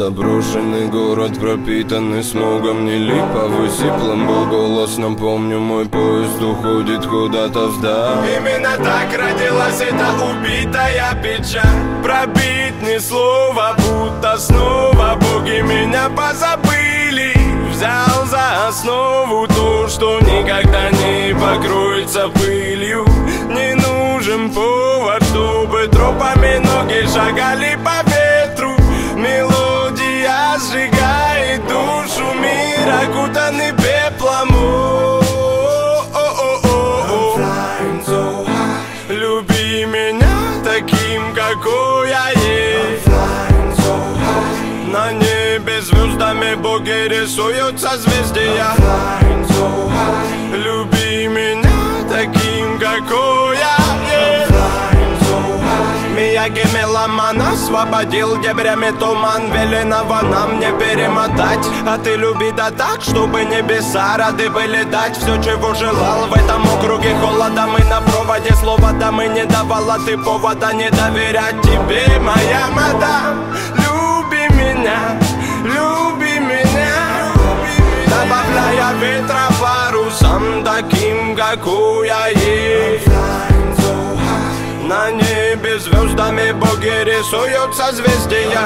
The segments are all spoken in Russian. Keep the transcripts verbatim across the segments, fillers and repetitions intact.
Заброшенный город, пропитанный смогом, не липовый, сиплым был голос. Напомню, мой поезд уходит куда-то вдаль. Именно так родилась эта убитая печаль. Пробить ни слова, будто снова боги меня позабыли. Взял за основу то, что никогда не покроется пылью. Не нужен повод, чтобы тропами ноги шагали по ветру. Мелодия сжигает душу, мир окутанный пеплом. Люби меня таким, какой я есть. На небе звездами боги рисуют созвездия. Люби меня таким, какой я есть. Мияги меломан освободил дебрями туман. Веленого нам не перемотать. А ты люби да так, чтобы небеса рады были дать все, чего желал в этом округе холода. Мы на проводе, слова да мы не давала ты повода не доверять тебе, моя мадам. Люби меня, люби меня, добавляя ветра парусам, таким, какой я есть. На небе звездами боги рисуют созвездия.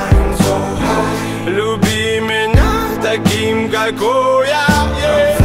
Люби меня таким, какой я есть.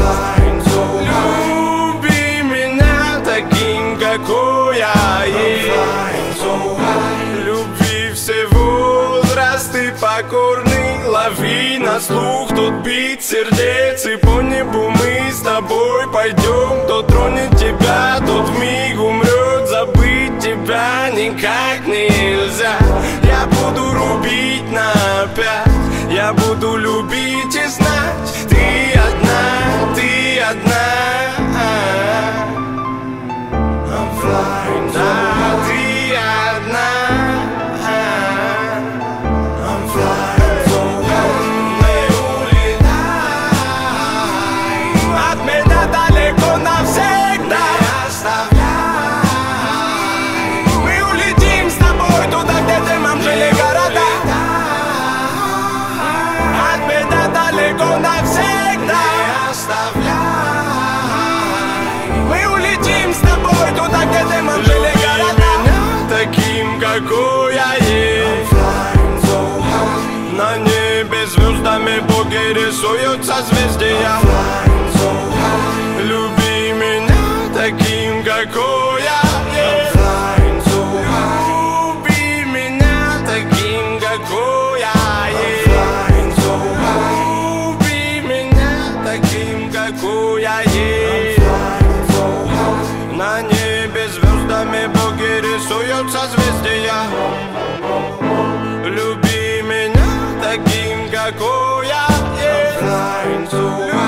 Люби меня таким, какой я есть. Любви все возрасты покорны. Лови на слух тот бит сердец, и по небу мы с тобой пойдем. Кто тронет тебя, тот вмиг умрет. Забыть тебя никак нельзя. Я буду рубить на пять. Я буду любить и знать. Ты одна, ты одна. I'm flying, да, ты одна. I'm flying so high. Мы улетаем от меня далеко навсегда. Не оставляй. Мы улетим с тобой туда, где дымом жили города. От меня далеко навсегда. Не оставляй. Мы улетим с тобой туда, где дымом жили города. Таким, какой я есть. На небе звездами боги рисуют созвездия. Люби меня таким, какой я есть. Люби меня таким, какой я есть. Люби меня таким, какой я есть. На небе звездами боги рисуют созвездия. Люби меня таким, какой я есть.